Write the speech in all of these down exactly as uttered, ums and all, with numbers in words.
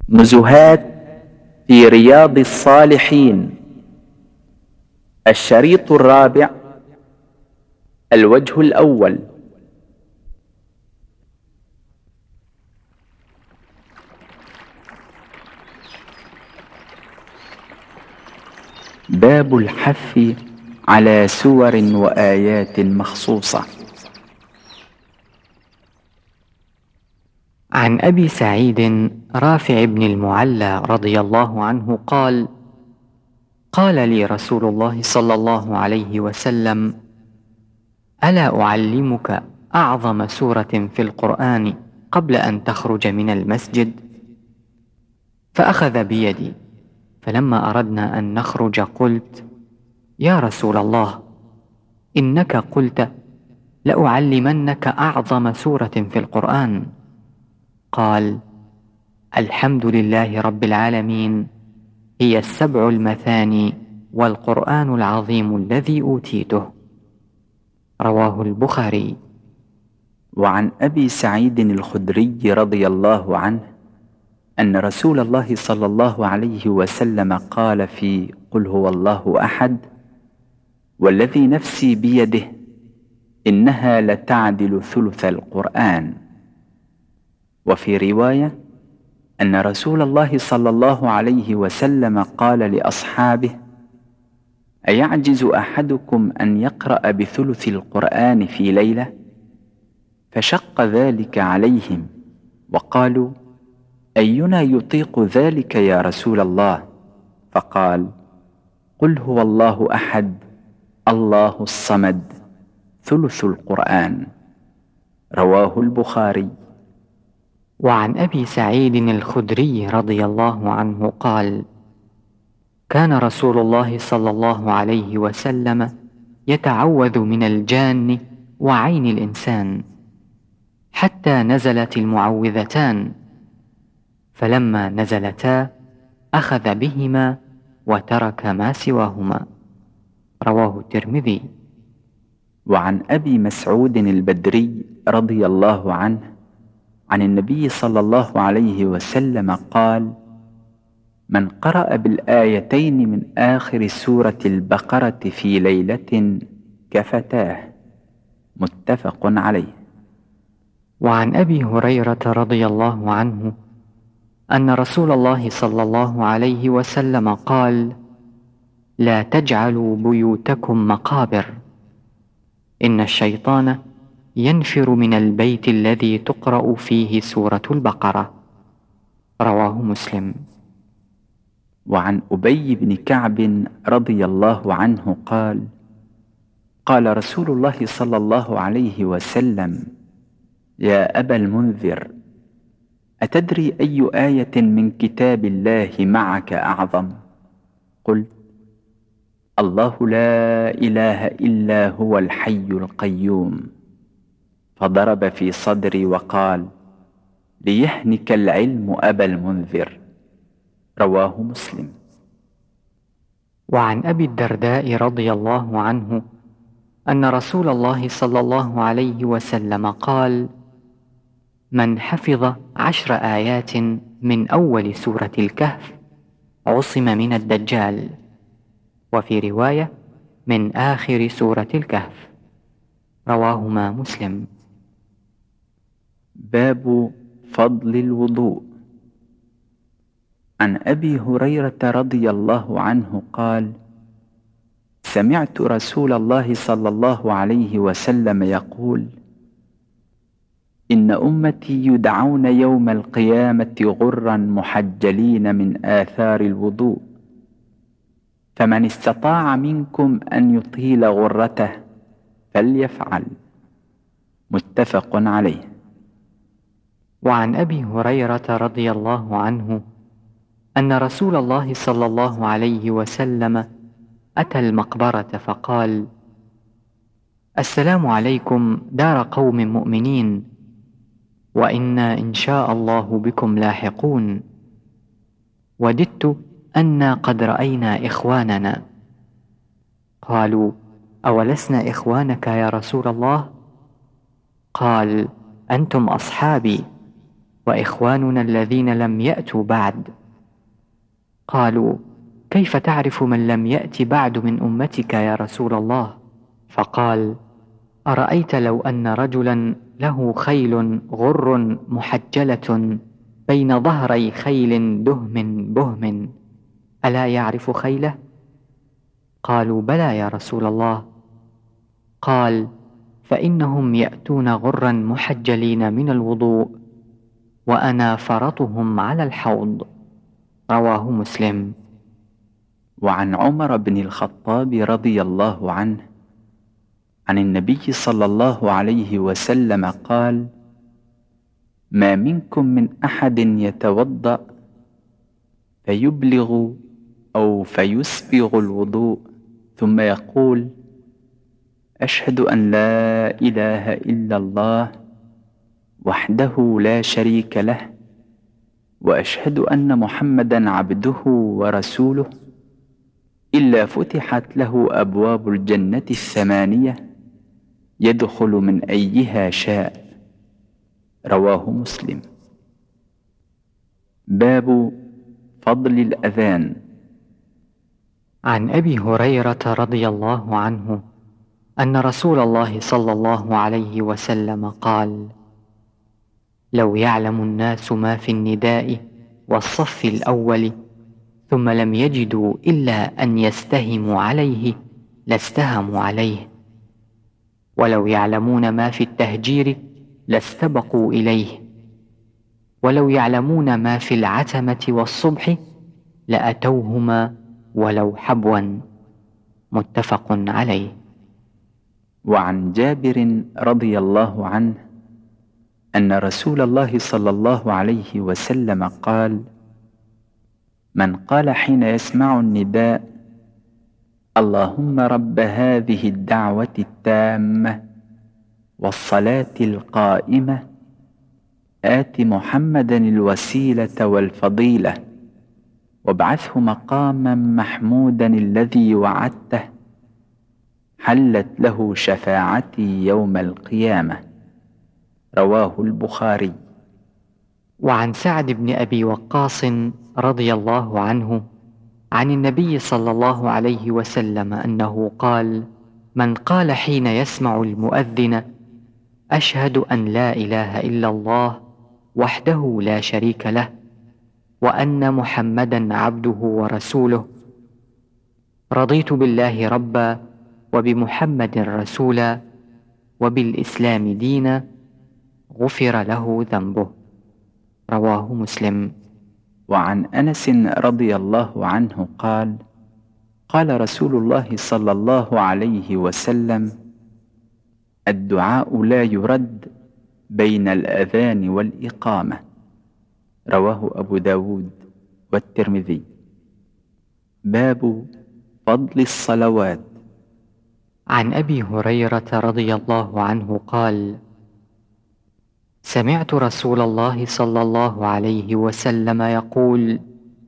نزهات في رياض الصالحين. الشريط الرابع. الوجه الأول. باب الحث على سور وآيات مخصوصة. عن أبي سعيد رافع بن المعلى رضي الله عنه قال: قال لي رسول الله صلى الله عليه وسلم: ألا أعلمك أعظم سورة في القرآن قبل أن تخرج من المسجد؟ فأخذ بيدي، فلما أردنا أن نخرج قلت: يا رسول الله، إنك قلت لأعلمنك أعظم سورة في القرآن. قال: الحمد لله رب العالمين، هي السبع المثاني والقرآن العظيم الذي أوتيته. رواه البخاري. وعن أبي سعيد الخدري رضي الله عنه أن رسول الله صلى الله عليه وسلم قال في قل هو الله أحد: والذي نفسي بيده إنها لتعدل ثلث القرآن. وفي رواية أن رسول الله صلى الله عليه وسلم قال لأصحابه: أيعجز أحدكم أن يقرأ بثلث القرآن في ليلة؟ فشق ذلك عليهم وقالوا: أينا يطيق ذلك يا رسول الله؟ فقال: قل هو الله أحد الله الصمد ثلث القرآن. رواه البخاري. وعن أبي سعيد الخدري رضي الله عنه قال: كان رسول الله صلى الله عليه وسلم يتعوذ من الجان وعين الإنسان حتى نزلت المعوذتان، فلما نزلتا أخذ بهما وترك ما سواهما. رواه الترمذي. وعن أبي مسعود البدري رضي الله عنه عن النبي صلى الله عليه وسلم قال: من قرأ بالآيتين من آخر سورة البقرة في ليلة كفتاه. متفق عليه. وعن أبي هريرة رضي الله عنه أن رسول الله صلى الله عليه وسلم قال: لا تجعلوا بيوتكم مقابر، إن الشيطان ينفر من البيت الذي تقرأ فيه سورة البقرة. رواه مسلم. وعن أبي بن كعب رضي الله عنه قال: قال رسول الله صلى الله عليه وسلم: يا أبا المنذر، أتدري أي آية من كتاب الله معك أعظم؟ قلت: الله لا إله إلا هو الحي القيوم. فضرب في صدري وقال: ليهنك العلم أبا المنذر. رواه مسلم. وعن أبي الدرداء رضي الله عنه أن رسول الله صلى الله عليه وسلم قال: من حفظ عشر آيات من أول سورة الكهف عصم من الدجال. وفي رواية: من آخر سورة الكهف. رواهما مسلم. باب فضل الوضوء. عن أبي هريرة رضي الله عنه قال: سمعت رسول الله صلى الله عليه وسلم يقول: إن أمتي يدعون يوم القيامة غرا محجلين من آثار الوضوء، فمن استطاع منكم أن يطيل غرته فليفعل. متفق عليه. وعن أبي هريرة رضي الله عنه أن رسول الله صلى الله عليه وسلم أتى المقبرة فقال: السلام عليكم دار قوم مؤمنين، وإنا إن شاء الله بكم لاحقون. وددت أنا قد رأينا إخواننا. قالوا: أولسنا إخوانك يا رسول الله؟ قال: أنتم أصحابي، وإخواننا الذين لم يأتوا بعد. قالوا: كيف تعرف من لم يأت بعد من أمتك يا رسول الله؟ فقال: أرأيت لو أن رجلا له خيل غر محجلة بين ظهري خيل دهم بهم، ألا يعرف خيله؟ قالوا: بلى يا رسول الله. قال: فإنهم يأتون غرا محجلين من الوضوء، وأنا فرطهم على الحوض. رواه مسلم. وعن عمر بن الخطاب رضي الله عنه عن النبي صلى الله عليه وسلم قال: ما منكم من أحد يتوضأ فيبلغ أو فيسبغ الوضوء ثم يقول: أشهد أن لا إله إلا الله وحده لا شريك له، وأشهد أن محمدا عبده ورسوله، إلا فتحت له أبواب الجنة الثمانية يدخل من أيها شاء. رواه مسلم. باب فضل الأذان. عن أبي هريرة رضي الله عنه أن رسول الله صلى الله عليه وسلم قال: لو يعلم الناس ما في النداء والصف الأول ثم لم يجدوا إلا أن يستهموا عليه لاستهموا عليه، ولو يعلمون ما في التهجير لاستبقوا إليه، ولو يعلمون ما في العتمة والصبح لأتوهما ولو حبوا. متفق عليه. وعن جابر رضي الله عنه أن رسول الله صلى الله عليه وسلم قال: من قال حين يسمع النداء: اللهم رب هذه الدعوة التامة والصلاة القائمة آت محمدا الوسيلة والفضيلة وابعثه مقاما محمودا الذي وعدته، حلت له شفاعتي يوم القيامة. رواه البخاري. وعن سعد بن أبي وقاص رضي الله عنه عن النبي صلى الله عليه وسلم أنه قال: من قال حين يسمع المؤذن: أشهد أن لا إله إلا الله وحده لا شريك له، وأن محمدا عبده ورسوله، رضيت بالله ربا وبمحمد رسولا وبالإسلام دينا، غفر له ذنبه. رواه مسلم. وعن أنس رضي الله عنه قال: قال رسول الله صلى الله عليه وسلم: الدعاء لا يرد بين الأذان والإقامة. رواه أبو داود والترمذي. باب فضل الصلوات. عن أبي هريرة رضي الله عنه قال: سمعت رسول الله صلى الله عليه وسلم يقول: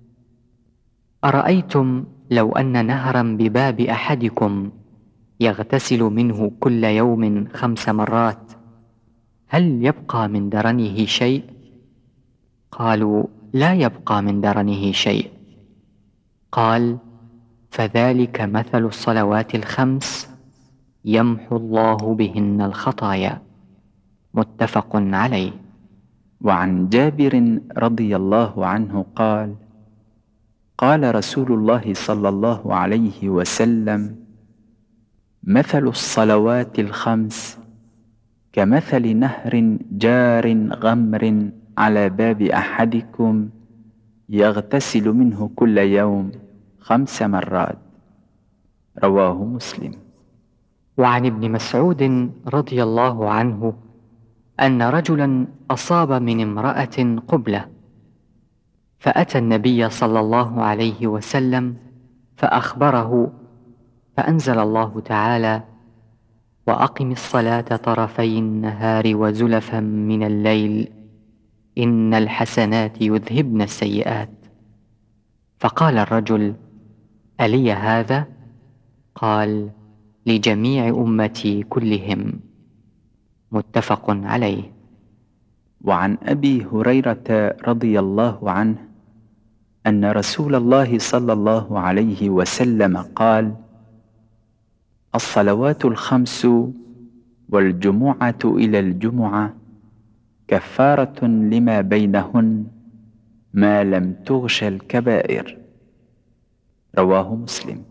أرأيتم لو أن نهرا بباب أحدكم يغتسل منه كل يوم خمس مرات، هل يبقى من درنه شيء؟ قالوا: لا يبقى من درنه شيء. قال: فذلك مثل الصلوات الخمس يمحو الله بهن الخطايا. متفق عليه. وعن جابر رضي الله عنه قال: قال رسول الله صلى الله عليه وسلم: مثل الصلوات الخمس كمثل نهر جار غمر على باب أحدكم يغتسل منه كل يوم خمس مرات. رواه مسلم. وعن ابن مسعود رضي الله عنه أن رجلا أصاب من امرأة قبلة، فأتى النبي صلى الله عليه وسلم فأخبره، فأنزل الله تعالى: وأقم الصلاة طرفي النهار وزلفا من الليل إن الحسنات يذهبن السيئات. فقال الرجل: ألي هذا؟ قال: لجميع أمتي كلهم. متفق عليه. وعن أبي هريرة رضي الله عنه أن رسول الله صلى الله عليه وسلم قال: الصلوات الخمس والجمعة إلى الجمعة كفارة لما بينهن ما لم تغش الكبائر. رواه مسلم.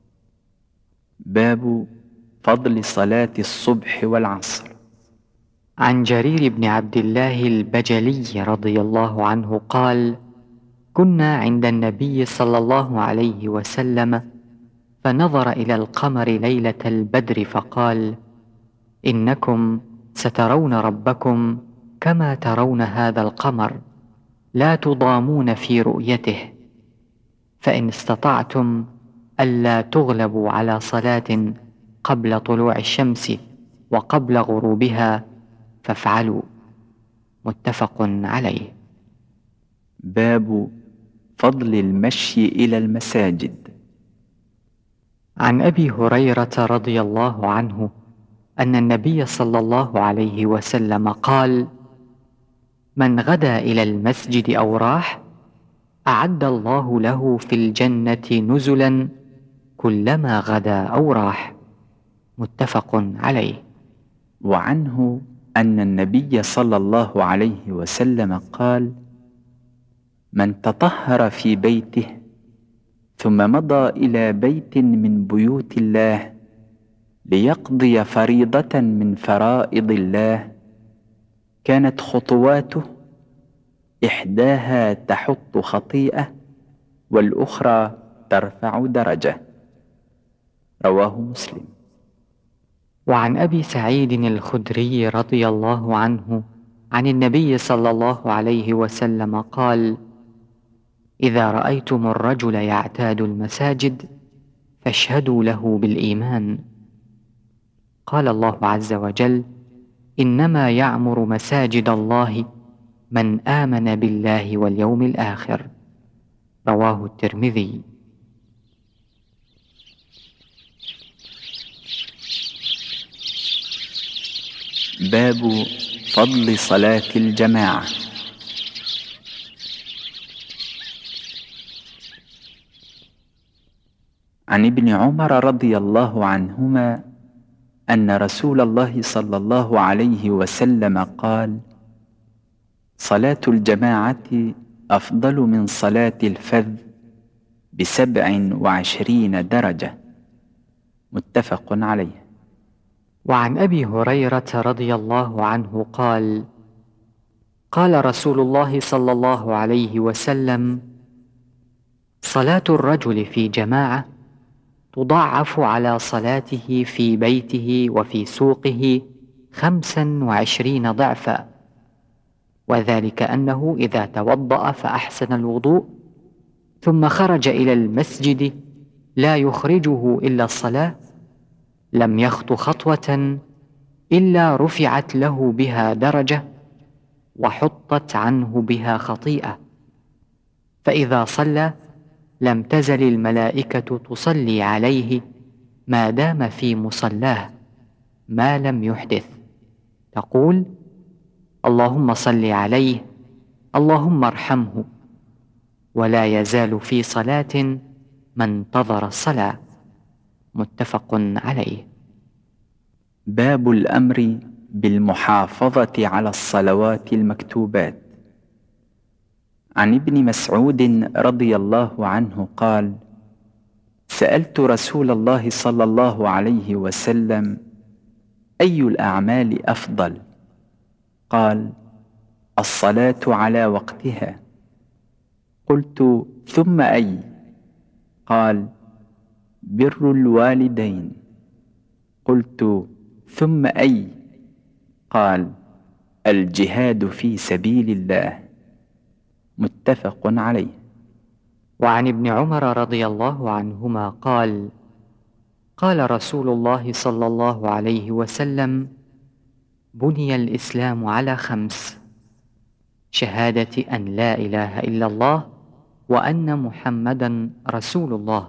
باب فضل صلاة الصبح والعصر. عن جرير بن عبد الله البجلي رضي الله عنه قال: كنا عند النبي صلى الله عليه وسلم فنظر إلى القمر ليلة البدر فقال: إنكم سترون ربكم كما ترون هذا القمر، لا تضامون في رؤيته، فإن استطعتم ألا تغلبوا على صلاة قبل طلوع الشمس وقبل غروبها فافعلوا. متفق عليه. باب فضل المشي إلى المساجد. عن أبي هريرة رضي الله عنه أن النبي صلى الله عليه وسلم قال: من غدا إلى المسجد أو راح أعد الله له في الجنة نزلا كلما غدا أو راح. متفق عليه. وعنه أن النبي صلى الله عليه وسلم قال: من تطهر في بيته ثم مضى إلى بيت من بيوت الله ليقضي فريضة من فرائض الله كانت خطواته إحداها تحط خطيئة والأخرى ترفع درجة. رواه مسلم. وعن أبي سعيد الخدري رضي الله عنه عن النبي صلى الله عليه وسلم قال: إذا رأيتم الرجل يعتاد المساجد فاشهدوا له بالإيمان. قال الله عز وجل: إنما يعمر مساجد الله من آمن بالله واليوم الآخر. رواه الترمذي. باب فضل صلاة الجماعة. عن ابن عمر رضي الله عنهما أن رسول الله صلى الله عليه وسلم قال: صلاة الجماعة أفضل من صلاة الفذ بسبع وعشرين درجة. متفق عليه. وعن أبي هريرة رضي الله عنه قال: قال رسول الله صلى الله عليه وسلم: صلاة الرجل في جماعة تضاعف على صلاته في بيته وفي سوقه خمسا وعشرين ضعفا، وذلك أنه إذا توضأ فأحسن الوضوء ثم خرج إلى المسجد لا يخرجه إلا الصلاة لم يخط خطوة إلا رفعت له بها درجة وحطت عنه بها خطيئة، فإذا صلى لم تزل الملائكة تصلي عليه ما دام في مصلاه ما لم يحدث، تقول: اللهم صل عليه، اللهم ارحمه، ولا يزال في صلاة ما انتظر الصلاة. متفق عليه. باب الأمر بالمحافظة على الصلوات المكتوبات. عن ابن مسعود رضي الله عنه قال: سألت رسول الله صلى الله عليه وسلم: أي الأعمال أفضل؟ قال: الصلاة على وقتها. قلت: ثم أي؟ قال: بر الوالدين. قلت: ثم أي؟ قال: الجهاد في سبيل الله. متفق عليه. وعن ابن عمر رضي الله عنهما قال: قال رسول الله صلى الله عليه وسلم: بني الإسلام على خمس: شهادة أن لا إله إلا الله وأن محمدا رسول الله،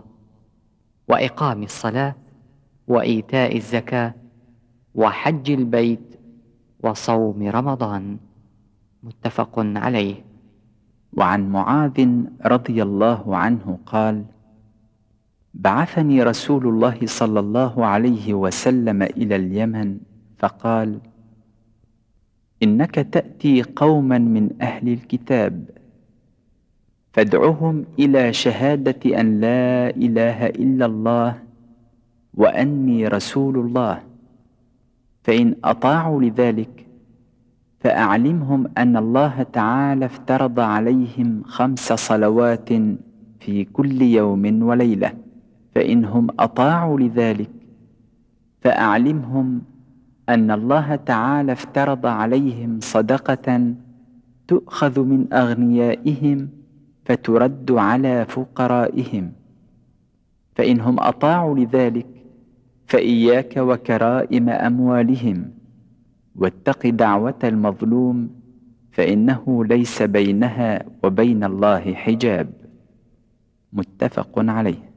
وإقام الصلاة، وإيتاء الزكاة، وحج البيت، وصوم رمضان. متفق عليه. وعن معاذ رضي الله عنه قال: بعثني رسول الله صلى الله عليه وسلم إلى اليمن فقال: إنك تأتي قوما من أهل الكتاب فادعهم إلى شهادة أن لا إله إلا الله وأني رسول الله، فإن أطاعوا لذلك فأعلمهم أن الله تعالى افترض عليهم خمس صلوات في كل يوم وليلة، فإنهم أطاعوا لذلك فأعلمهم أن الله تعالى افترض عليهم صدقة تؤخذ من أغنيائهم فترد على فقرائهم، فإنهم أطاعوا لذلك فإياك وكرائم أموالهم، واتق دعوة المظلوم فإنه ليس بينها وبين الله حجاب. متفق عليه.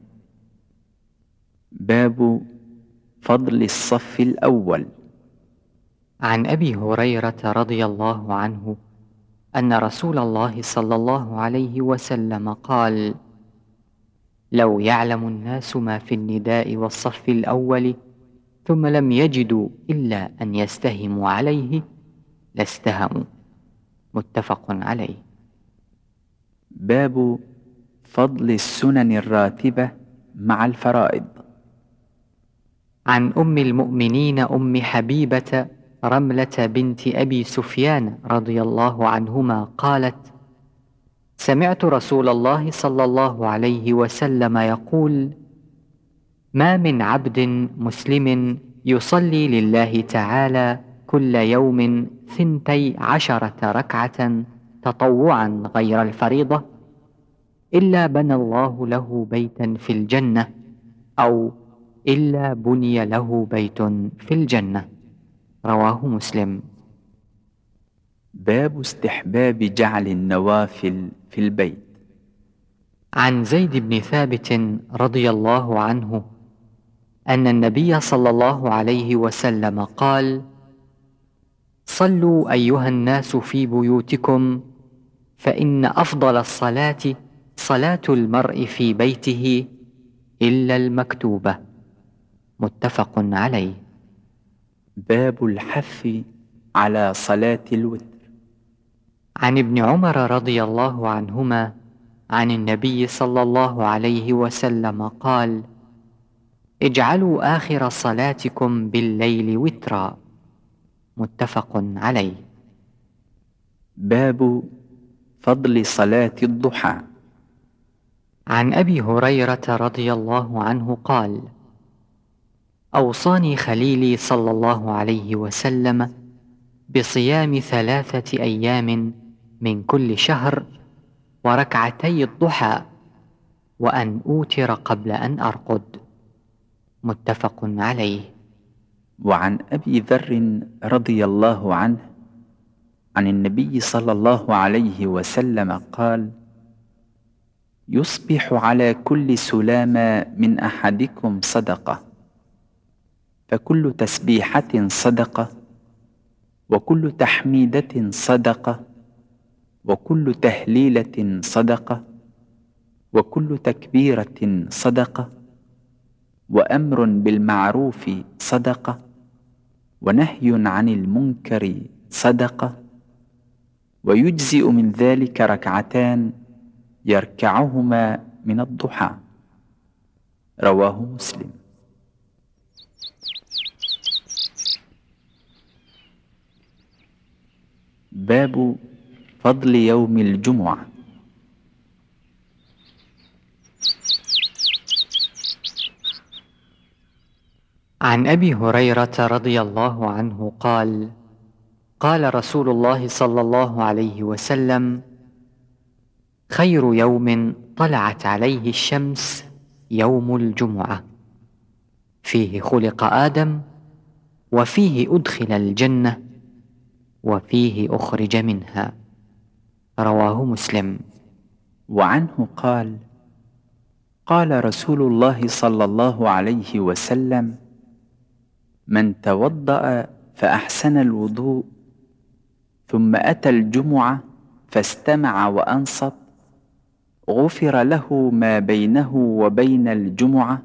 باب فضل الصف الأول. عن أبي هريرة رضي الله عنه أن رسول الله صلى الله عليه وسلم قال: لو يعلم الناس ما في النداء والصف الأول ثم لم يجدوا إلا أن يستهموا عليه لاستهموا. متفق عليه. باب فضل السنن الراتبة مع الفرائض. عن أم المؤمنين أم حبيبة رملة بنت أبي سفيان رضي الله عنهما قالت: سمعت رسول الله صلى الله عليه وسلم يقول: ما من عبد مسلم يصلي لله تعالى كل يوم ثنتي عشرة ركعة تطوعا غير الفريضة إلا بنى الله له بيتا في الجنة، أو إلا بني له بيت في الجنة. رواه مسلم. باب استحباب جعل النوافل في البيت. عن زيد بن ثابت رضي الله عنه أن النبي صلى الله عليه وسلم قال: صلوا أيها الناس في بيوتكم، فإن أفضل الصلاة صلاة المرء في بيته إلا المكتوبة. متفق عليه. باب الحث على صلاة الوتر. عن ابن عمر رضي الله عنهما عن النبي صلى الله عليه وسلم قال: اجعلوا آخر صلاتكم بالليل وترا. متفق عليه. باب فضل صلاة الضحى. عن أبي هريرة رضي الله عنه قال: أوصاني خليلي صلى الله عليه وسلم بصيام ثلاثة أيام من كل شهر وركعتي الضحى، وأن أوتر قبل أن أرقد. متفق عليه. وعن أبي ذر رضي الله عنه عن النبي صلى الله عليه وسلم قال: يصبح على كل سلامة من أحدكم صدقة، فكل تسبيحة صدقة، وكل تحميدة صدقة، وكل تهليلة صدقة، وكل تكبيرة صدقة، وأمر بالمعروف صدقة، ونهي عن المنكر صدقة، ويجزئ من ذلك ركعتان يركعهما من الضحى. رواه مسلم. باب فضل يوم الجمعة. عن أبي هريرة رضي الله عنه قال: قال رسول الله صلى الله عليه وسلم: خير يوم طلعت عليه الشمس يوم الجمعة، فيه خلق آدم، وفيه أدخل الجنة، وفيه أخرج منها. رواه مسلم. وعنه قال: قال رسول الله صلى الله عليه وسلم: من توضأ فأحسن الوضوء ثم أتى الجمعة فاستمع وأنصت غفر له ما بينه وبين الجمعة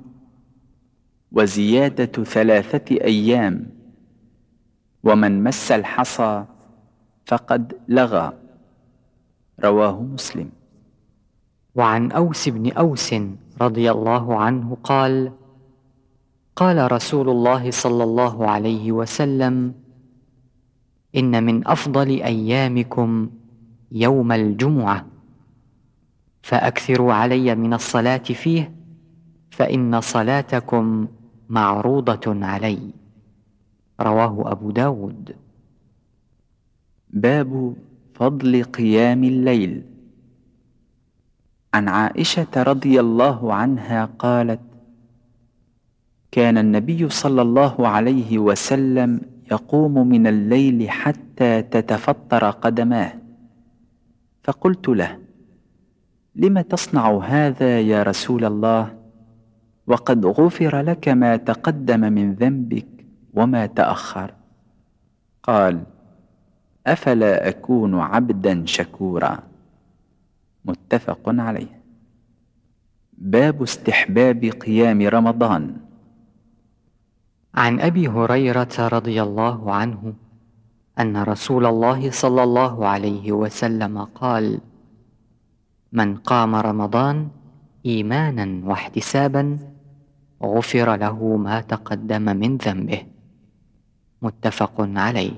وزيادة ثلاثة أيام، ومن مس الحصى فقد لغى. رواه مسلم. وعن أوس بن أوس رضي الله عنه قال: قال رسول الله صلى الله عليه وسلم: إن من أفضل أيامكم يوم الجمعة، فأكثروا علي من الصلاة فيه، فإن صلاتكم معروضة علي. رواه أبو داود. باب فضل قيام الليل. عن عائشة رضي الله عنها قالت: كان النبي صلى الله عليه وسلم يقوم من الليل حتى تتفطر قدماه، فقلت له: لم تصنع هذا يا رسول الله، وقد غفر لك ما تقدم من ذنبك وما تأخر؟ قال: أفلا أكون عبدا شكورا. متفق عليه. باب استحباب قيام رمضان. عن أبي هريرة رضي الله عنه أن رسول الله صلى الله عليه وسلم قال: من قام رمضان إيمانا واحتسابا غفر له ما تقدم من ذنبه. متفق عليه.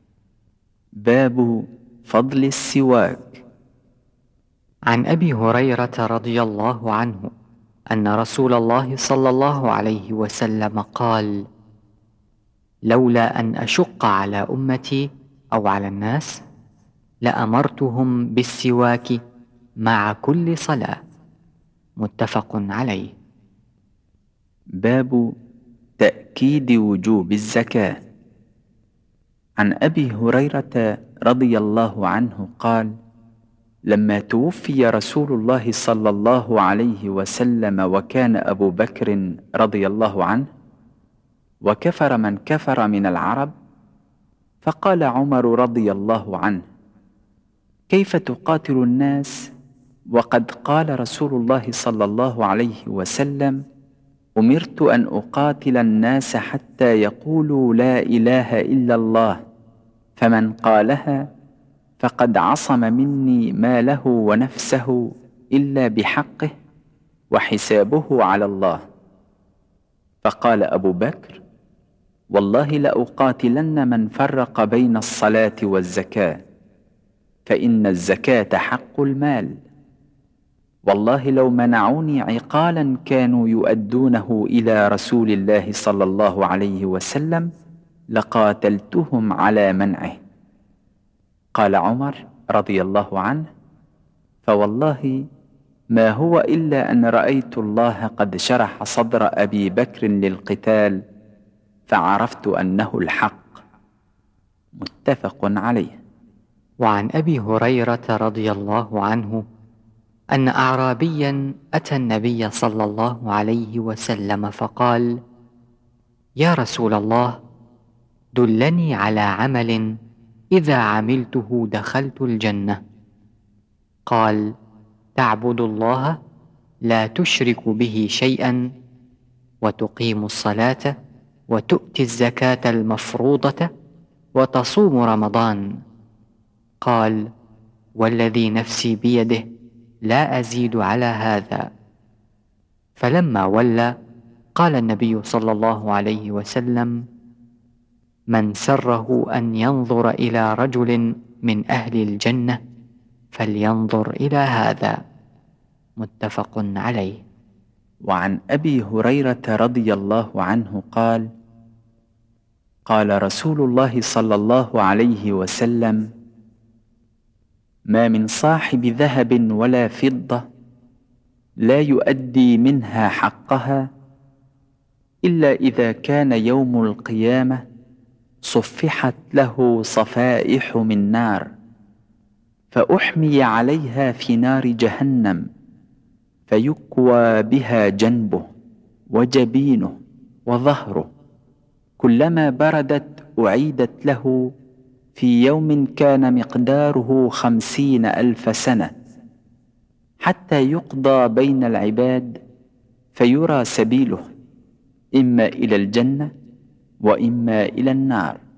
باب فضل السواك. عن أبي هريرة رضي الله عنه أن رسول الله صلى الله عليه وسلم قال: لولا أن أشق على أمتي أو على الناس لأمرتهم بالسواك مع كل صلاة. متفق عليه. باب تأكيد وجوب الزكاة. عن أبي هريرة رضي الله عنه قال: لما توفي رسول الله صلى الله عليه وسلم وكان أبو بكر رضي الله عنه وكفر من كفر من العرب، فقال عمر رضي الله عنه: كيف تقاتل الناس وقد قال رسول الله صلى الله عليه وسلم: أمرت أن أقاتل الناس حتى يقولوا لا إله إلا الله، فمن قالها فقد عصم مني ماله ونفسه إلا بحقه وحسابه على الله. فقال أبو بكر: والله لأقاتلن من فرق بين الصلاة والزكاة، فإن الزكاة حق المال، والله لو منعوني عقالا كانوا يؤدونه إلى رسول الله صلى الله عليه وسلم لقاتلتهم على منعه. قال عمر رضي الله عنه: فوالله ما هو إلا أن رأيت الله قد شرح صدر أبي بكر للقتال فعرفت أنه الحق. متفق عليه. وعن أبي هريرة رضي الله عنه أن أعرابيا أتى النبي صلى الله عليه وسلم فقال: يا رسول الله، دلني على عمل إذا عملته دخلت الجنة. قال: تعبد الله لا تشرك به شيئا، وتقيم الصلاة، وتؤتي الزكاة المفروضة، وتصوم رمضان. قال: والذي نفسي بيده لا أزيد على هذا. فلما ولى قال النبي صلى الله عليه وسلم: من سره أن ينظر إلى رجل من أهل الجنة فلينظر إلى هذا. متفق عليه. وعن أبي هريرة رضي الله عنه قال: قال رسول الله صلى الله عليه وسلم: ما من صاحب ذهب ولا فضة لا يؤدي منها حقها إلا إذا كان يوم القيامة صفحت له صفائح من نار، فأحمي عليها في نار جهنم، فيكوى بها جنبه وجبينه وظهره، كلما بردت أعيدت له في يوم كان مقداره خمسين ألف سنة، حتى يقضى بين العباد فيرى سبيله إما إلى الجنة وإما إلى النار.